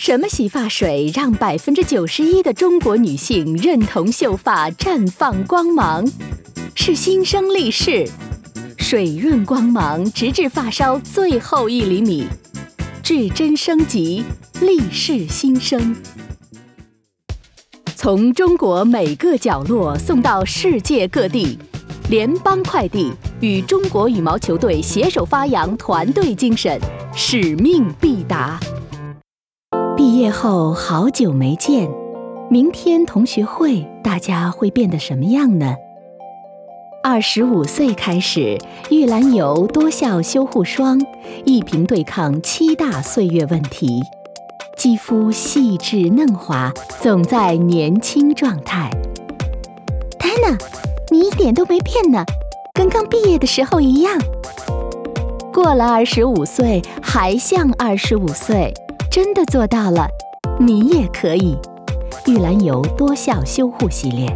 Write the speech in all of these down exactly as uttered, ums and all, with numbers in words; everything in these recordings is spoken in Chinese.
什么洗发水让百分之九十一的中国女性认同秀发绽放光芒？是新生力士，水润光芒，直至发梢最后一厘米，至臻升级，力士新生。从中国每个角落送到世界各地，联邦快递与中国羽毛球队携手发扬团队精神，使命必达。毕业后好久没见，明天同学会大家会变得什么样呢？二十五岁开始，玉兰油多效修护霜，一瓶对抗七大岁月问题，肌肤细致嫩滑，总在年轻状态。丹娜，你一点都没变呢，跟刚毕业的时候一样。过了二十五岁，还像二十五岁，真的做到了，你也可以。玉兰油多效修护系列。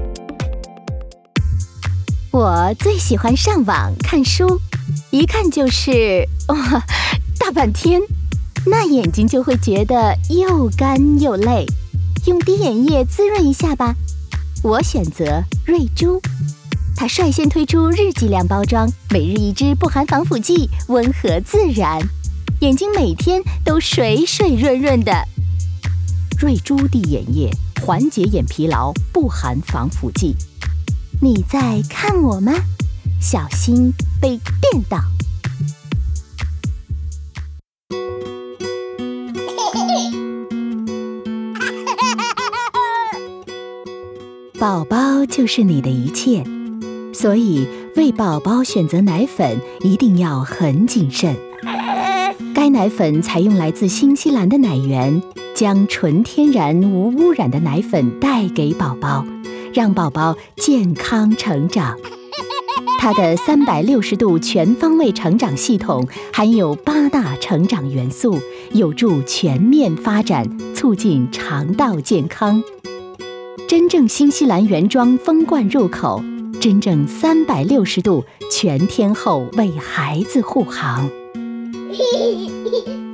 我最喜欢上网看书，一看就是哇，大半天，那眼睛就会觉得又干又累。用滴眼液滋润一下吧，我选择瑞珠。它率先推出日剂量包装，每日一支，不含防腐剂，温和自然，眼睛每天都水水润润的。瑞珠滴眼液缓解眼疲劳，不含防腐剂。你在看我吗？小心被电到。宝宝就是你的一切，所以为宝宝选择奶粉一定要很谨慎。该奶粉采用来自新西兰的奶源，将纯天然无污染的奶粉带给宝宝，让宝宝健康成长。它的三百六十度全方位成长系统含有八大成长元素，有助全面发展，促进肠道健康。真正新西兰原装封罐入口，真正三百六十度全天候为孩子护航。